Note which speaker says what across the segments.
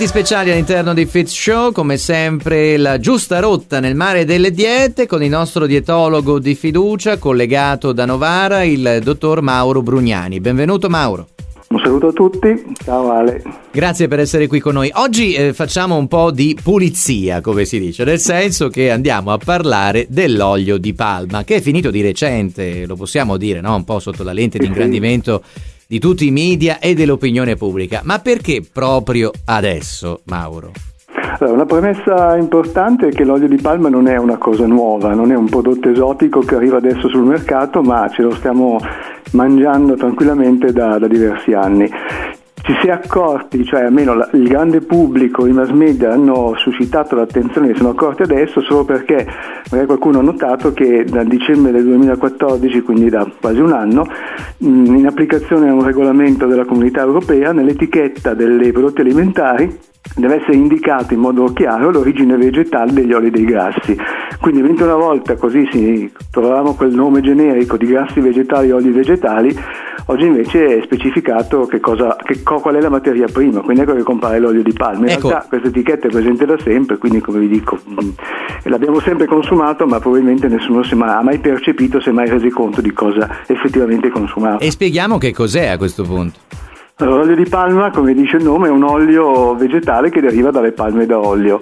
Speaker 1: Ingredienti speciali all'interno di Fit Show, come sempre la giusta rotta nel mare delle diete con il nostro dietologo di fiducia collegato da Novara, il dottor Mauro Brugnani. Benvenuto Mauro.
Speaker 2: Un saluto a tutti, ciao Ale.
Speaker 1: Grazie per essere qui con noi. Oggi facciamo un po' di pulizia, come si dice, nel senso che andiamo a parlare dell'olio di palma, che è finito di recente, lo possiamo dire, no? Un po' sotto la lente di ingrandimento di tutti i media e dell'opinione pubblica. Ma perché proprio adesso, Mauro?
Speaker 2: Allora, una premessa importante è che l'olio di palma non è una cosa nuova, non è un prodotto esotico che arriva adesso sul mercato, ma ce lo stiamo mangiando tranquillamente da diversi anni. Ci si è accorti, cioè almeno il grande pubblico, i mass media hanno suscitato l'attenzione, sono accorti adesso solo perché magari qualcuno ha notato che dal dicembre del 2014, quindi da quasi un anno, in applicazione a un regolamento della Comunità Europea, nell'etichetta dei prodotti alimentari deve essere indicato in modo chiaro l'origine vegetale degli oli dei grassi. Quindi mentre una volta così trovavamo quel nome generico di grassi vegetali, oli vegetali, oggi invece è specificato qual è la materia prima, quindi ecco che compare l'olio di palma. In realtà questa etichetta è presente da sempre, quindi come vi dico l'abbiamo sempre consumato, ma probabilmente nessuno ha mai percepito, si è mai resi conto di cosa effettivamente consumato.
Speaker 1: E spieghiamo che cos'è a questo punto.
Speaker 2: Allora, l'olio di palma, come dice il nome, è un olio vegetale che deriva dalle palme da olio.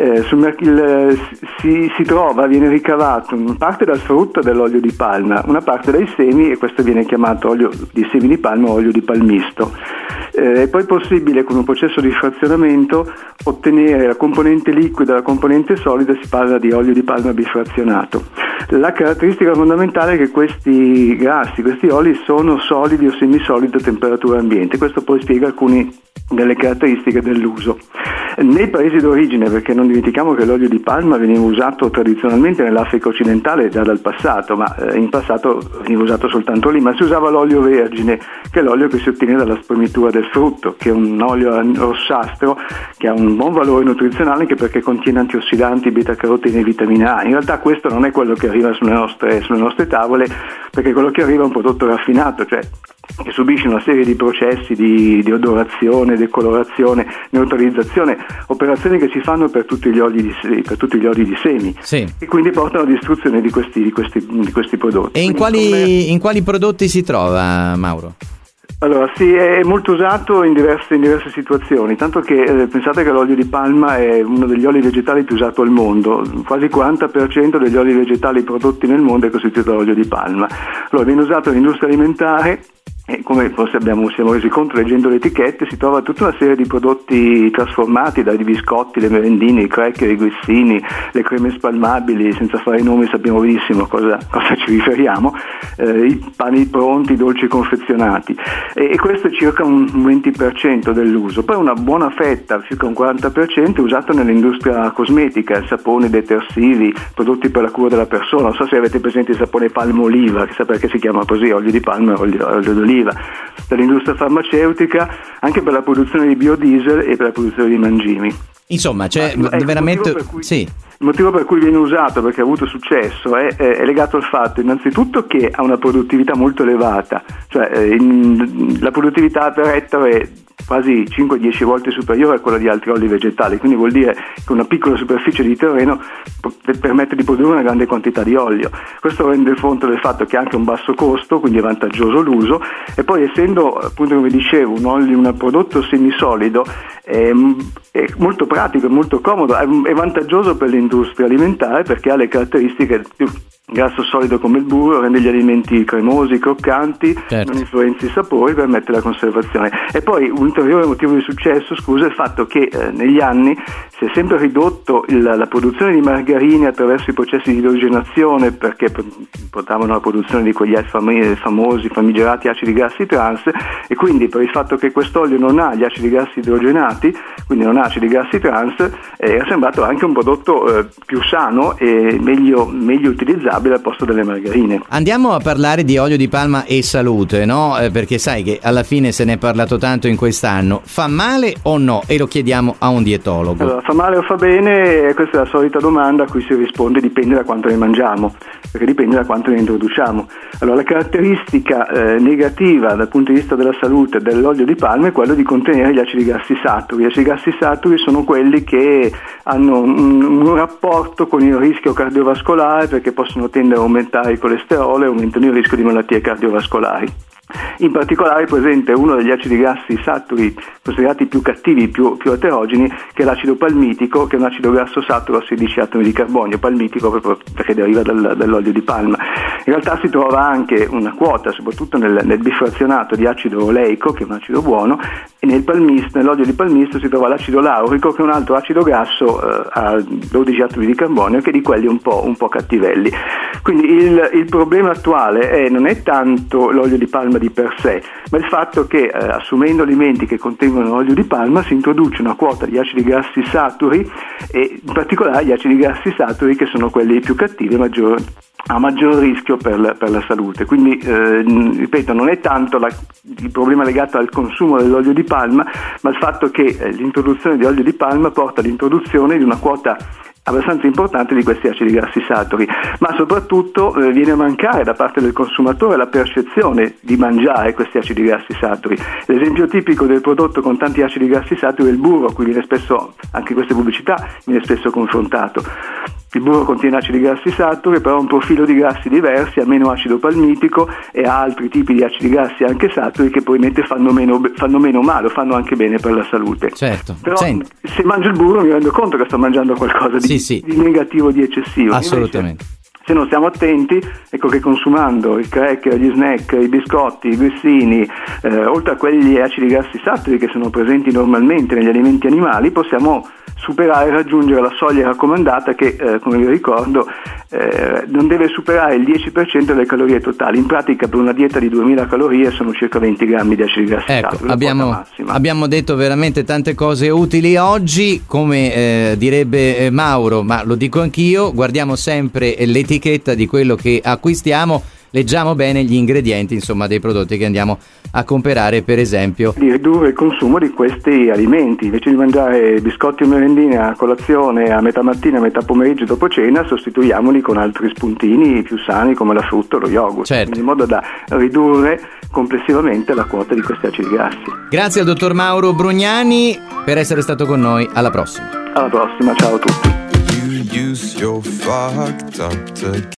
Speaker 2: Viene ricavato in parte dal frutto dell'olio di palma, una parte dai semi, e questo viene chiamato olio di semi di palma o olio di palmisto. È poi possibile, con un processo di frazionamento, ottenere la componente liquida e la componente solida, si parla di olio di palma bifrazionato. La caratteristica fondamentale è che questi grassi, questi oli sono solidi o semisolidi a temperatura ambiente. Questo poi spiega alcune delle caratteristiche dell'uso. Nei paesi d'origine, perché non dimentichiamo che l'olio di palma veniva usato tradizionalmente nell'Africa occidentale già dal passato, ma in passato veniva usato soltanto lì, ma si usava l'olio vergine, che è l'olio che si ottiene dalla spremitura del frutto, che è un olio rossastro che ha un buon valore nutrizionale anche perché contiene antiossidanti, beta-carotene e vitamina A. In realtà questo non è quello che arriva sulle nostre tavole, perché quello che arriva è un prodotto raffinato, cioè che subisce una serie di processi di odorazione, decolorazione, neutralizzazione, operazioni che si fanno per tutti gli oli di semi,
Speaker 1: sì,
Speaker 2: e quindi portano alla distruzione di questi prodotti.
Speaker 1: E in quali prodotti si trova, Mauro?
Speaker 2: Allora, sì, è molto usato in diverse situazioni, tanto che pensate che l'olio di palma è uno degli oli vegetali più usati al mondo, quasi il 40% degli oli vegetali prodotti nel mondo è costituito dall'olio di palma. Allora, viene usato nell'industria alimentare. E come forse siamo resi conto leggendo le etichette, si trova tutta una serie di prodotti trasformati, dai biscotti, le merendine, i cracker, i grissini, le creme spalmabili, senza fare i nomi sappiamo benissimo cosa ci riferiamo, i pani pronti, i dolci confezionati, e questo è circa un 20% dell'uso. Poi una buona fetta, circa un 40%, è usato nell'industria cosmetica, saponi, detersivi, prodotti per la cura della persona. Non so se avete presente il sapone palmoliva, chissà perché si chiama così, olio di palma e olio d'oliva. Dall'industria farmaceutica, anche per la produzione di biodiesel e per la produzione di mangimi.
Speaker 1: Insomma, c'è veramente sì.
Speaker 2: Il motivo per cui viene usato, perché ha avuto successo, è legato al fatto innanzitutto che ha una produttività molto elevata, cioè la produttività per ettaro è quasi 5-10 volte superiore a quella di altri oli vegetali, quindi vuol dire che una piccola superficie di terreno permette di produrre una grande quantità di olio. Questo rende conto del fatto che ha anche un basso costo, quindi è vantaggioso l'uso, e poi essendo, appunto come dicevo, un prodotto semisolido, è molto pratico, è molto comodo, è vantaggioso per l'industria alimentare perché ha le caratteristiche più grasso solido come il burro, rende gli alimenti cremosi, croccanti,
Speaker 1: certo,
Speaker 2: non influenza i sapori, permette la conservazione. E poi un ulteriore motivo di successo, è il fatto che negli anni si è sempre ridotto la produzione di margarine attraverso i processi di idrogenazione, perché portavano alla produzione di quegli famosi famigerati acidi grassi trans, e quindi per il fatto che quest'olio non ha gli acidi grassi idrogenati, quindi non ha acidi grassi trans, è sembrato anche un prodotto più sano e meglio utilizzato cucinabile al posto delle margarine.
Speaker 1: Andiamo a parlare di olio di palma e salute, no? Perché sai che alla fine se ne è parlato tanto in quest'anno. Fa male o no? E lo chiediamo a un dietologo.
Speaker 2: Allora, fa male o fa bene? Questa è la solita domanda a cui si risponde: dipende da quanto ne mangiamo, perché dipende da quanto ne introduciamo. Allora, la caratteristica negativa dal punto di vista della salute dell'olio di palma è quello di contenere gli acidi grassi saturi. Gli acidi grassi saturi sono quelli che hanno un rapporto con il rischio cardiovascolare, perché possono tendere a aumentare il colesterolo e aumentano il rischio di malattie cardiovascolari. In particolare è presente uno degli acidi grassi saturi considerati più cattivi, più eterogeni, che è l'acido palmitico, che è un acido grasso saturo a 16 atomi di carbonio, palmitico proprio perché deriva dall'olio di palma. In realtà si trova anche una quota, soprattutto nel bifrazionato, di acido oleico, che è un acido buono, e nell'olio di palmisto si trova l'acido laurico, che è un altro acido grasso a 12 atomi di carbonio, che è di quelli un po' cattivelli. Quindi il problema attuale non è tanto l'olio di palma di per sé, ma il fatto che assumendo alimenti che contengono olio di palma si introduce una quota di acidi grassi saturi, e in particolare gli acidi grassi saturi, che sono quelli più cattivi a maggior rischio per la salute. Quindi ripeto, non è tanto il problema legato al consumo dell'olio di palma, ma il fatto che l'introduzione di olio di palma porta all'introduzione di una quota abbastanza importante di questi acidi grassi saturi, ma soprattutto viene a mancare da parte del consumatore la percezione di mangiare questi acidi grassi saturi. L'esempio tipico del prodotto con tanti acidi grassi saturi è il burro, a cui viene spesso, anche in queste pubblicità, viene spesso confrontato. Il burro contiene acidi grassi saturi, però ha un profilo di grassi diversi, ha meno acido palmitico e ha altri tipi di acidi grassi anche saturi che probabilmente fanno meno male, o fanno anche bene per la salute.
Speaker 1: Certo.
Speaker 2: Però se mangio il burro mi rendo conto che sto mangiando qualcosa di negativo, di eccessivo.
Speaker 1: Assolutamente.
Speaker 2: Invece, se non stiamo attenti, ecco che consumando il cracker, gli snack, i biscotti, i grissini, oltre a quegli acidi grassi saturi che sono presenti normalmente negli alimenti animali, possiamo superare e raggiungere la soglia raccomandata che, come vi ricordo, non deve superare il 10% delle calorie totali. In pratica per una dieta di 2000 calorie sono circa 20 grammi di acidi grassi saturi.
Speaker 1: Abbiamo detto veramente tante cose utili oggi, come direbbe Mauro, ma lo dico anch'io: guardiamo sempre l'etichetta di quello che acquistiamo, leggiamo bene gli ingredienti, insomma, dei prodotti che andiamo a comprare, per esempio.
Speaker 2: Di ridurre il consumo di questi alimenti, invece di mangiare biscotti o merendine a colazione, a metà mattina, a metà pomeriggio, dopo cena, sostituiamoli con altri spuntini più sani come la frutta o lo yogurt,
Speaker 1: certo,
Speaker 2: in modo da ridurre complessivamente la quota di questi acidi grassi.
Speaker 1: Grazie al dottor Mauro Brugnani per essere stato con noi. Alla prossima.
Speaker 2: Alla prossima, ciao a tutti.